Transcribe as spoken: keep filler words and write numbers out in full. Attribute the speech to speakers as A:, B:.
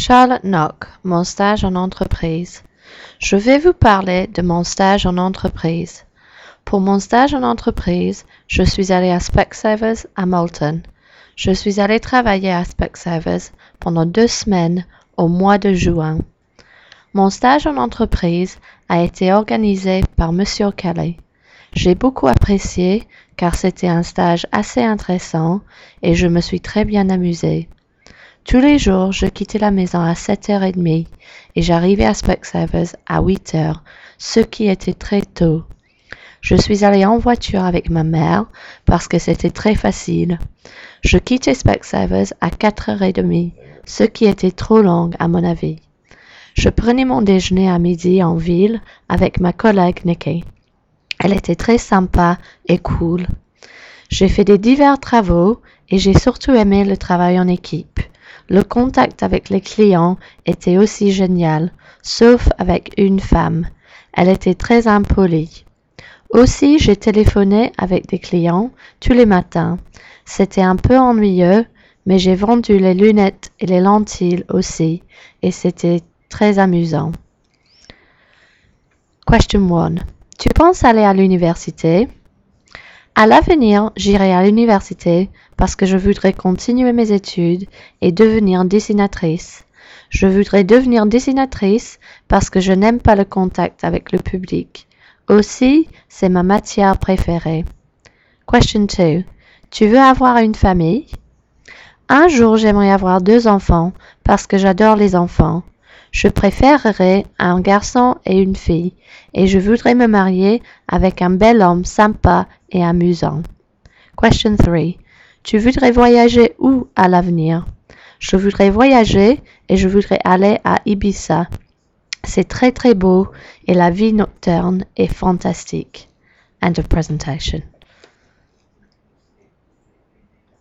A: Charlotte Nock, mon stage en entreprise. Je vais vous parler de mon stage en entreprise. Pour mon stage en entreprise, je suis allée à Specsavers à Moulton. Je suis allée travailler à Specsavers pendant deux semaines au mois de juin. Mon stage en entreprise a été organisé par Monsieur Kelly. J'ai beaucoup apprécié car c'était un stage assez intéressant et je me suis très bien amusée. Tous les jours, je quittais la maison à sept heures trente et j'arrivais à Specsavers à huit heures, ce qui était très tôt. Je suis allée en voiture avec ma mère parce que c'était très facile. Je quittais Specsavers à quatre heures trente, ce qui était trop long à mon avis. Je prenais mon déjeuner à midi en ville avec ma collègue Nikki. Elle était très sympa et cool. J'ai fait des divers travaux et j'ai surtout aimé le travail en équipe. Le contact avec les clients était aussi génial, sauf avec une femme. Elle était très impolie. Aussi, j'ai téléphoné avec des clients tous les matins. C'était un peu ennuyeux, mais j'ai vendu les lunettes et les lentilles aussi, et c'était très amusant. Question one. Tu penses aller à l'université? À l'avenir, j'irai à l'université parce que je voudrais continuer mes études et devenir dessinatrice. Je voudrais devenir dessinatrice parce que je n'aime pas le contact avec le public. Aussi, c'est ma matière préférée. Question two. Tu veux avoir une famille? Un jour, j'aimerais avoir deux enfants parce que j'adore les enfants. Je préférerais un garçon et une fille et je voudrais me marier avec un bel homme sympa et amusant. Question three. Tu voudrais voyager où à l'avenir? Je voudrais voyager et je voudrais aller à Ibiza. C'est très très beau et la vie nocturne est fantastique. End of presentation.